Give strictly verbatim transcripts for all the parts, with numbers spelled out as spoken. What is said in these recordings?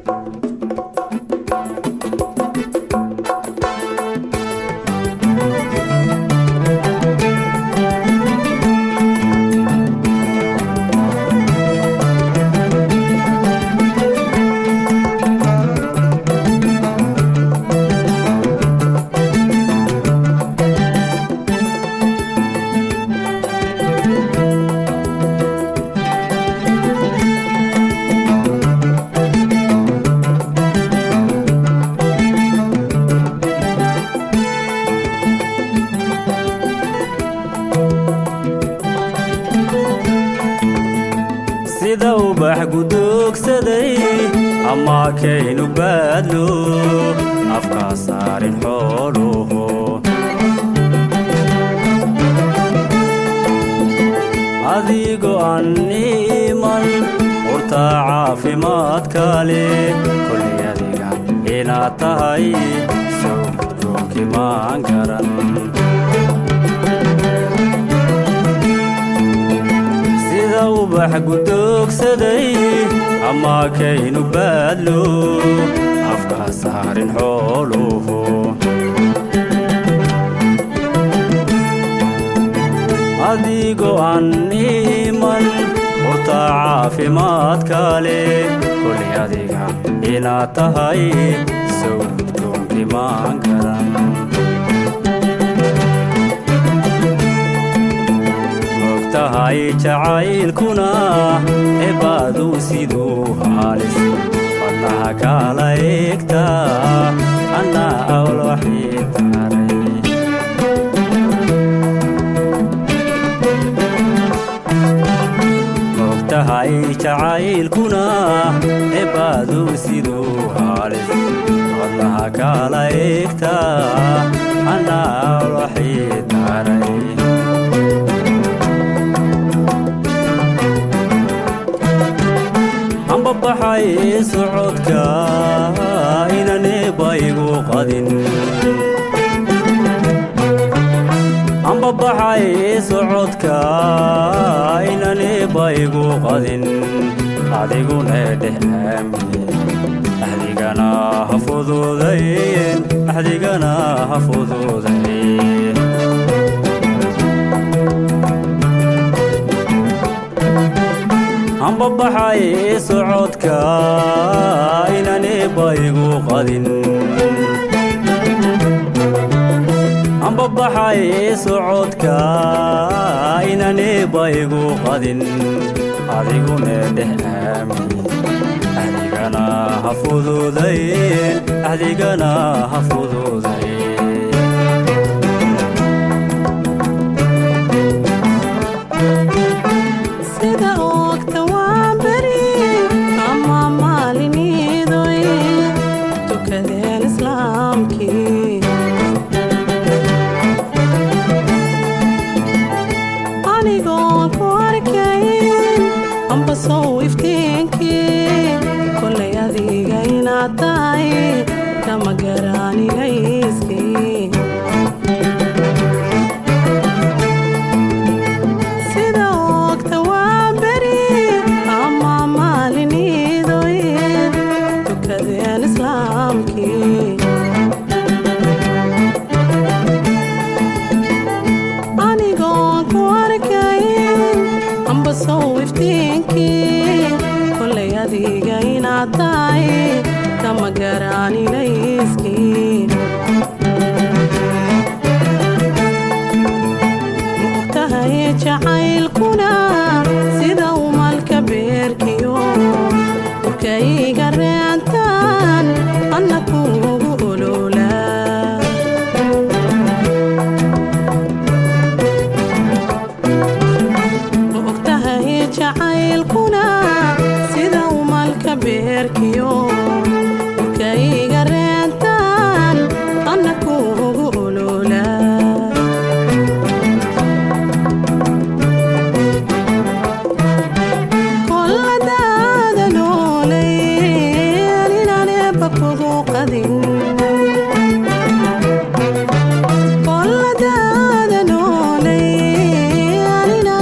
قدوك سدي أما كينو بادلو أفكا صارين حولوه أذيقو عني من ورطاعة في ماتكالي كل يذيقا إنا تهي سوكتوكي ما انكرن وبح قدوك سدي أما كينو بادلو أفكا صارين حولوه أديقو عني من ورطاعة في ماتكالي كل يديقا إنا تهي سوكتكم كما انكران هاي جعيل كنا عبادو سيدو هالس فالله كالايكتا أنا أول وحيد تاري وقتا هاي جعيل كنا عبادو سيدو هالس فالله كالايكتا أنا أول وحيد تاري بحي سعودك إنا نبايقو قدن عم بحي سعودك إنا نبايقو قدن أديقو نده أمي أحديقنا هفوذو ذين أحديقنا هفوذو ذين عم ببحي سعودك إنا نبايقو قدن عم ببحي سعودك إنا نبايقو قدن أديقو نده أمي أحديقنا هفوذو ذين أحديقنا هفوذو ذين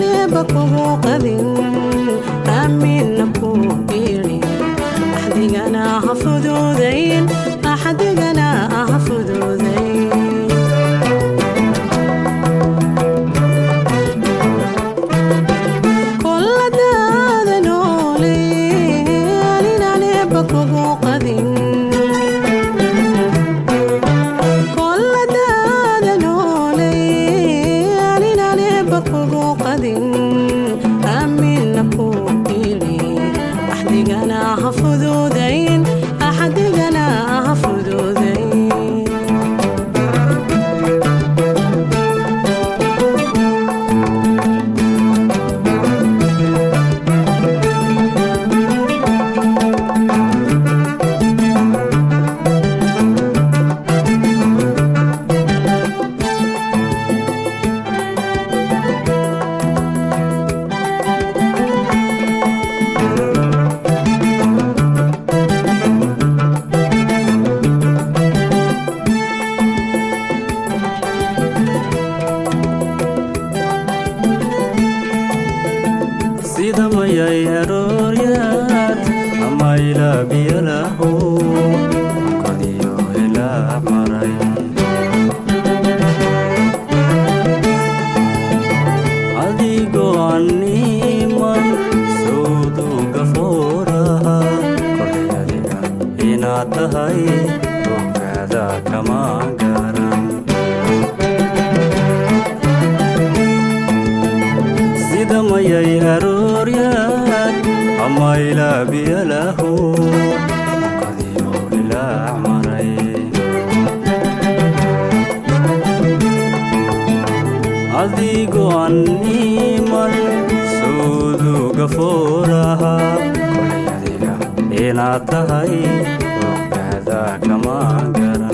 Amin, naku iri, ahdiga أحدقنا هفذوذين أحدقنا هفذوذين كل داذا نولي لنا نبك وقذين كل داذا نولي لنا نبك وقذين أمين نبوك إلي أحدقنا هفذوذين أحدقنا هفذوذين sida mayay arooryaad ama ilaa biyalahu kadiyo ilaa maray adigoo animan sawduga fooraha kolay adiga inaad tahay ogaada kama garan sida mayay arooryaad ama ilaa biyalahu kadiyo ilaa maray adigoo animan sawduga fooraha kolay adiga inaad tahay ogaada kama garan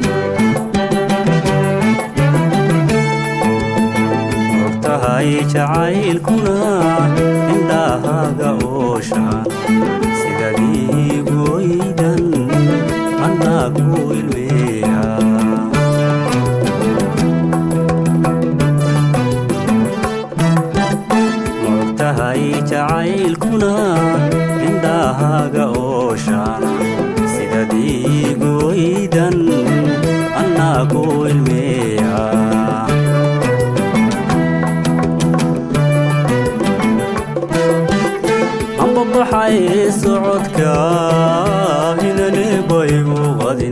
ogtahay jacaylkuna indhahaaga ooshaan sidadiigoydan anaa ku ilmeeya ogtahay jacaylkuna indhahaaga ooshaan sidadiigoydan anaa ku ilmeeya baxay socodka inani baygu qadin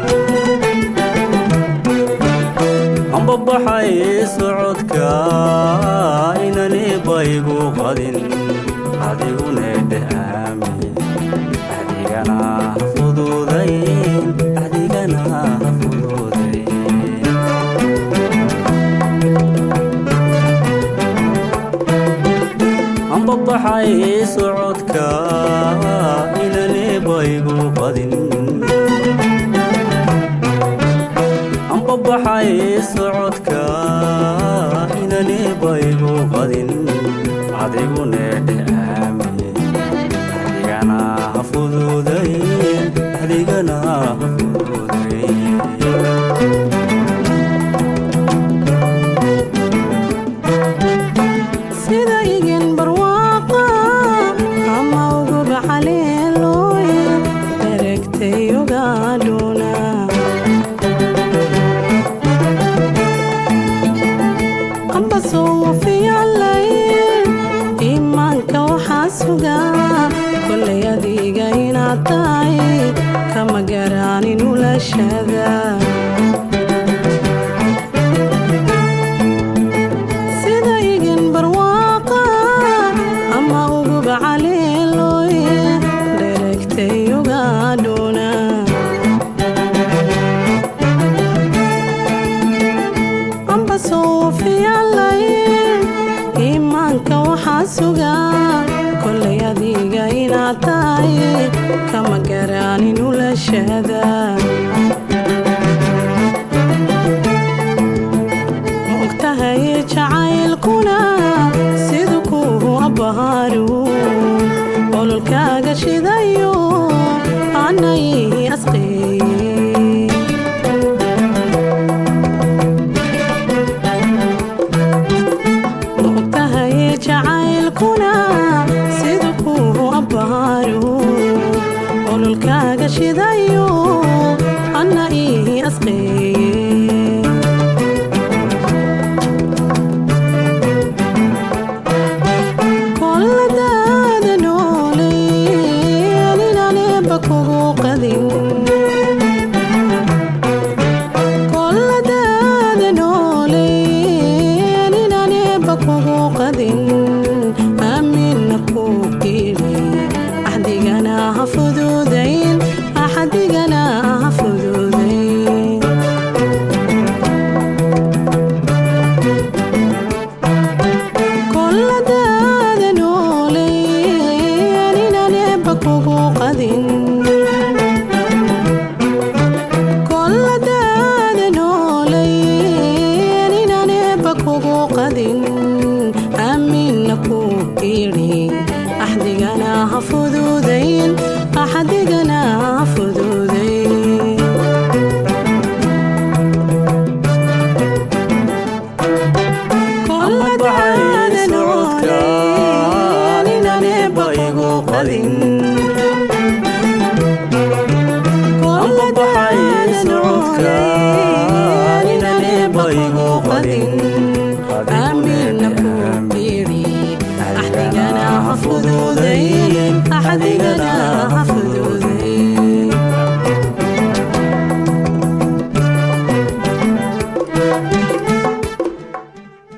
amba baxay socodka inani baygu qadin adiguna dhaamin adigana fududayn adigana fududayn amba baxay socodka inani baygu qadin amba baxay socodka inani baygu qadin adiguna dhaamin adigana fududayn adigana fududayn sida igin barwaaqa ama ugu baxaleelooy eragtay ogaadhuna amba soo wafiyalay iimaanka waxaa sugaa kolay adiga inaad tahay kama garaanin ulashada kolay adiga inaad tahay kama garaanin ulashada ogtahay jacaylkuna siduu kuhu abbahaaru ololkaaga shidayo anay asqeeye ogtahay jacaylkuna siduu kuhu abbahaaru ololka ololkaaga shidayo anna ii asqeeye koladaada nooley aninaneba kugu qadin koladaada nooley aninaneba kugu qadin amina ku qiri axdigana ha fududayn axdigana ha fududayn koladaada nooley aninaneba kugu qadin koladaada nooley aninaneba kugu qadin amina ku qiri axdigana ha fududayn axdigana ha fududayn koladaada nooley aninaneba kugu qadin koladaada nooley aninaneba kugu qadin amina ku qiri axdigana ha fududayn axdigana